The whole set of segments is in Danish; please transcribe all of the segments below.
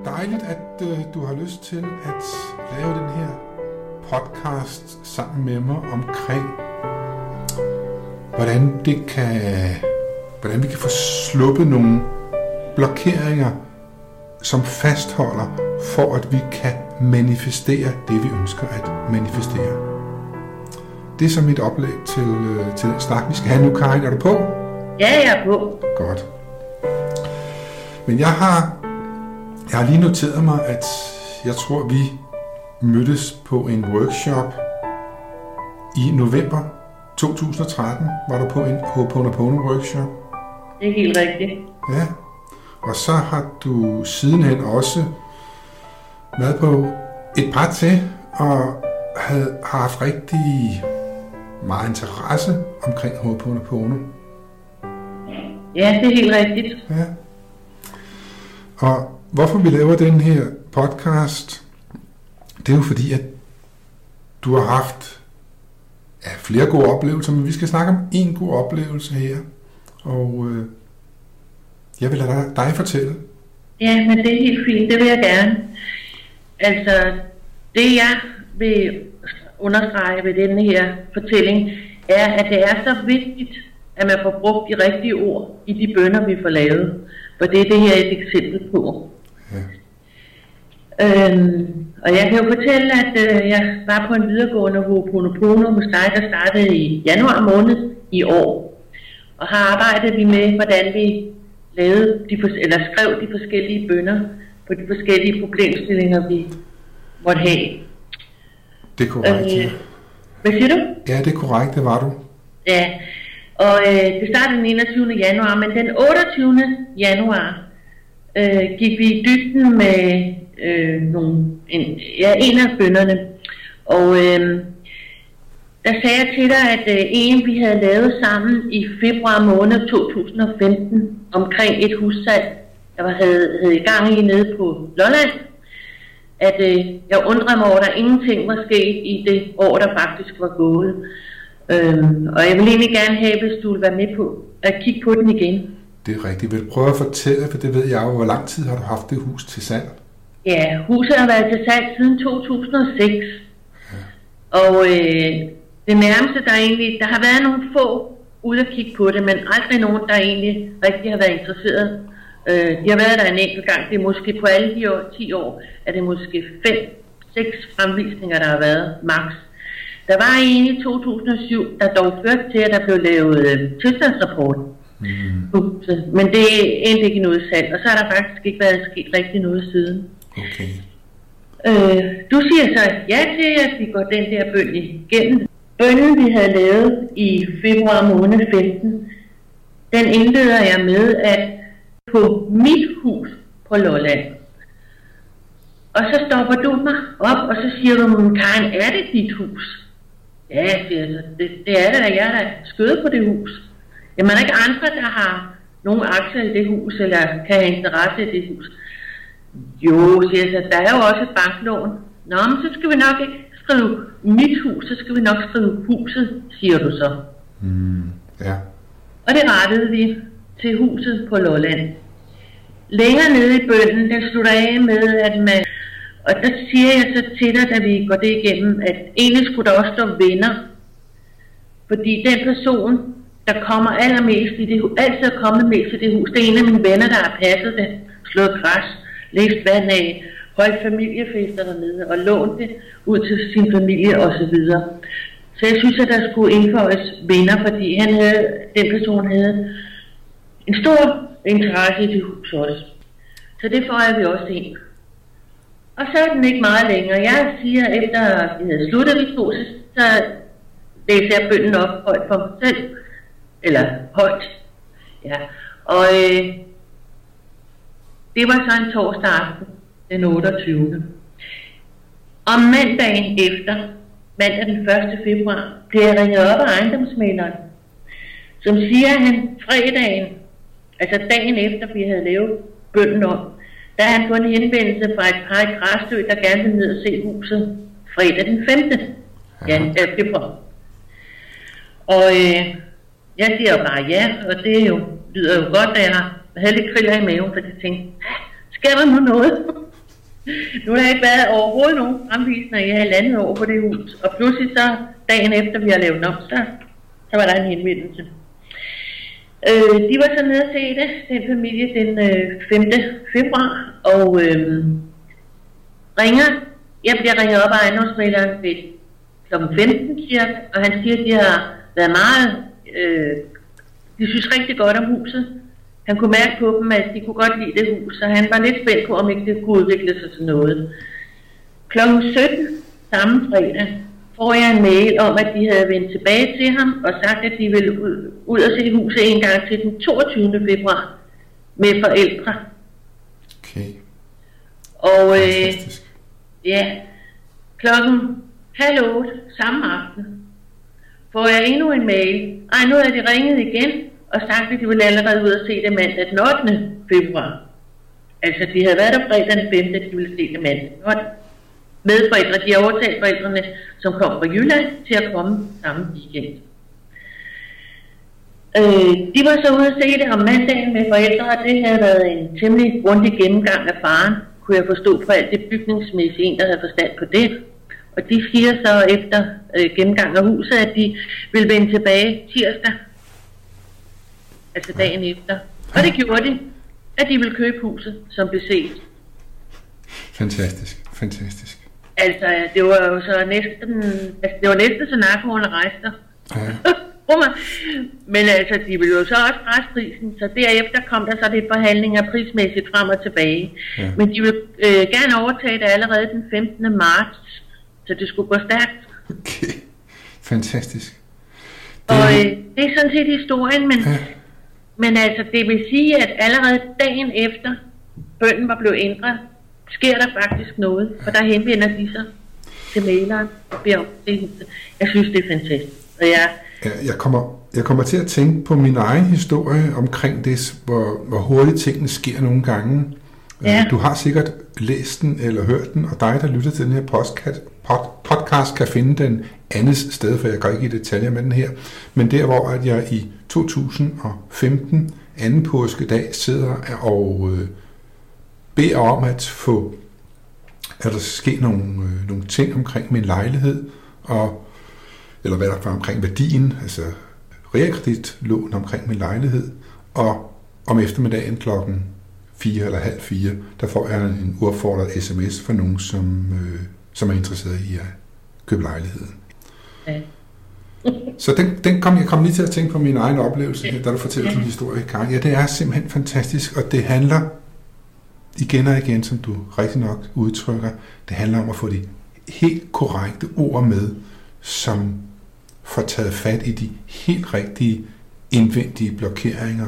dejligt, at du har lyst til at lave den her podcast sammen med mig omkring, hvordan vi kan få sluppet nogle blokeringer, som fastholder, for at vi kan manifestere det, vi ønsker at manifestere. Det er så mit oplæg til den snak, vi skal have nu. Karin, er du på? Ja, jeg er på. Godt. Men jeg har lige noteret mig, at jeg tror, vi mødtes på en workshop i november 2013. Var du på en Ho'oponopono workshop? Det er helt rigtigt. Ja. Og så har du sidenhen også været på et par til, og har haft rigtig meget interesse omkring Ho'oponopono. Ja, det er helt rigtigt. Ja. Og hvorfor vi laver den her podcast, det er jo fordi, at du har haft flere gode oplevelser, men vi skal snakke om en god oplevelse her. Og jeg vil lade dig fortælle. Ja, men det er helt fint, det vil jeg gerne. Altså, det jeg vil understrege ved denne her fortælling, er, at det er så vigtigt, at man får brugt de rigtige ord i de bønner, vi får lavet. For det er det her et eksempel på. Ja. Og jeg kan jo fortælle, at jeg var på en videregående Ho'oponopono hos dig, der startede i januar måned i år. Og har arbejdet vi med, hvordan vi skrev de forskellige bønner på de forskellige problemstillinger, vi måtte have. Det er korrekt. Hvad siger du? Ja, det er korrekt, det var du. Ja, og det startede den 21. januar, men den 28. januar gik vi i dybden med en af bønnerne. Og der sagde jeg til dig, at en vi havde lavet sammen i februar måned 2015 omkring et hussalg, der havde i gang i nede på Lolland, at jeg undrede mig over, at der ingenting var sket i det år, der faktisk var gået. Og jeg vil egentlig gerne have, hvis du vil være med på at kigge på den igen. Det er rigtigt. Vil du prøve at fortælle, for det ved jeg jo, hvor lang tid har du haft det hus til salg? Ja, huset har været til salg siden 2006. Ja. Og det nærmeste, der har været nogle få ude at kigge på det, men aldrig nogen, der egentlig rigtig har været interesseret. De har været der en enkelt gang. Det er måske på alle de 10 år, at det måske 5-6 fremvisninger, der har været max. Der var en i 2007, der dog førte til, at der blev lavet tilstandsrapport. Men det endte ikke noget salg, og så har der faktisk ikke været sket rigtig noget siden. Okay. Du siger så ja til, at vi går den der bøn igennem. Bønnen, vi havde lavet i februar måned 15, den indleder jeg med, at på mit hus på Lolland. Og så stopper du mig op, og så siger du, Karin, er det dit hus? Ja, siger jeg så. Det er det, jeg er der skødet på det hus. Jamen, er der ikke andre, der har nogle aktier i det hus, eller kan have interesse i det hus? Jo, siger jeg så, der er jo også et banklån. Nå, men så skal vi nok ikke skrive mit hus, så skal vi nok skrive huset, siger du så. Ja. Og det rettede vi til huset på Lolland. Længere nede i bønnen, den slutter af med, at man... Og der siger jeg så til dig, da vi går det igennem, at egentlig skulle der også stå venner. Fordi den person, der kommer allermest i det hus, altid er kommet mest i det hus, det er en af mine venner, der har passet det, slået græs, læst vand af, holdt familiefester dernede og lånt det ud til sin familie osv. Så jeg synes, at der skulle indføjes venner, fordi den person havde en stor interesse i det hus også. Så det får vi også ind. Og så er den ikke meget længere. Jeg siger, efter vi havde sluttet vi to, så læser jeg bønnen op højt for mig selv. Eller højt. Ja. Og det var så en torsdag aften, den 28. Om mandagen efter, mandag den 1. februar, bliver jeg ringet op af ejendomsmægleren, som siger, at han fredagen, altså dagen efter vi havde lavet bønnen om, der har han fået en henvendelse fra et par i Græsø, der gerne vil ned og se huset fredag den 5. februar. Og jeg siger jo bare ja, og det lyder jo godt, at jeg havde lidt kriller i maven, for jeg tænkte, sker der nu noget? Nu har der ikke været overhovedet nogen fremvisninger i halvandet år på det hus. Og pludselig så, dagen efter vi har lavet om, så var der en henvendelse. De var så nede og se det, den familie, den 5. februar, og jeg bliver ringet op af ejendomsmægleren ved kl. 15 cirka, og han siger, at de har været meget, de synes rigtig godt om huset. Han kunne mærke på dem, at de kunne godt lide det hus, og han var lidt spændt på, om ikke det kunne udvikle sig til noget. Kl. 17 samme fredag får jeg en mail om, at de havde vendt tilbage til ham og sagt, at de ville ud og se huset en gang til den 22. februar med forældre. Okay. Og ja, klokken 7:30 samme aften får jeg endnu en mail. Nu havde de ringet igen og sagt, at de ville allerede ud og se det mandag den 8. februar. Altså, de havde været der fredag den 5. at de ville se det mandag den 8. Medforældre, de har overtalt forældrene, som kom fra Jylland, til at komme samme weekend. De var så ude at se det om mandagen med forældre, og det havde været en temmelig grundig gennemgang af faren, kunne jeg forstå fra alt det bygningsmæssige, en der havde forstand på det. Og de siger så efter gennemgang af huset, at de vil vende tilbage tirsdag, altså dagen efter. Og det gjorde de, at de ville købe huset, som blev set. Fantastisk, fantastisk. Altså, det var jo så næsten så narkoen rejste. Ja. Men altså, de ville jo så også presse prisen, så derefter kom der så lidt forhandlinger prismæssigt frem og tilbage. Ja. Men de ville gerne overtage det allerede den 15. marts, så det skulle gå stærkt. Okay, fantastisk. Og det er sådan set historien, men altså, det vil sige, at allerede dagen efter bønnen var blevet ændret, sker der faktisk noget, for der henvender de sig til maileren og beder om det. Jeg synes, det er fantastisk. Og jeg kommer til at tænke på min egen historie omkring det, hvor hurtigt tingene sker nogle gange. Ja. Du har sikkert læst den eller hørt den, og dig, der lytter til den her podcast, kan finde den andet sted, for jeg går ikke i detaljer med den her. Men der, hvor at jeg i 2015, anden påskedag, sidder og beder om at der ske nogle ting omkring min lejlighed, eller hvad der var omkring værdien, altså realkreditlån omkring min lejlighed, og om eftermiddagen klokken 4 eller halv 4, der får jeg en uopfordret sms fra nogen, som er interesseret i at købe lejligheden. Ja. Så jeg kom lige til at tænke på min egen oplevelse, da du fortæller din historie, Karin. Ja, det er simpelthen fantastisk, og det handler igen og igen, som du rigtig nok udtrykker, det handler om at få de helt korrekte ord med, som får taget fat i de helt rigtige indvendige blokeringer,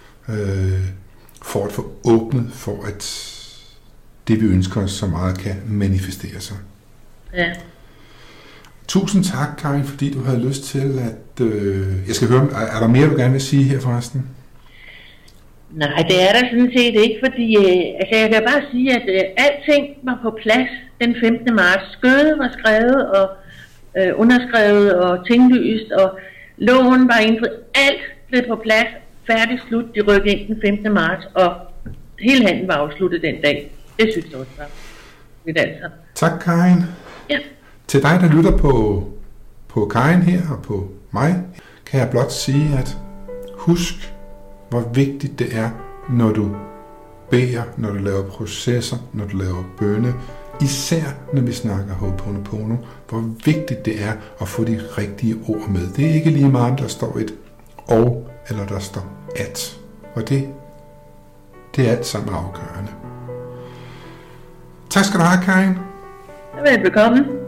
for at få åbnet for, at det vi ønsker os så meget kan manifestere sig. Ja. Tusind tak, Karin, fordi du havde lyst til at... jeg skal høre, er der mere, du gerne vil sige her forresten? Nej, det er der sådan set ikke, fordi jeg kan bare sige, at alting var på plads den 15. marts. Skødet var skrevet og underskrevet og tinglyst, og loven var indfriet. Alt blev på plads, færdig slut. De rykkede ind den 15. marts, og hele handlen var afsluttet den dag. Det synes jeg også var lidt altså. Tak, Karin. Ja. Til dig, der lytter på Karin her og på mig, kan jeg blot sige, at husk, hvor vigtigt det er, når du beder, når du laver processer, når du laver bønne, især når vi snakker Ho'oponopono, hvor vigtigt det er at få de rigtige ord med. Det er ikke lige meget, der står et og, eller der står at. Og det er alt sammen afgørende. Tak skal du have, Karin. Velbekomme.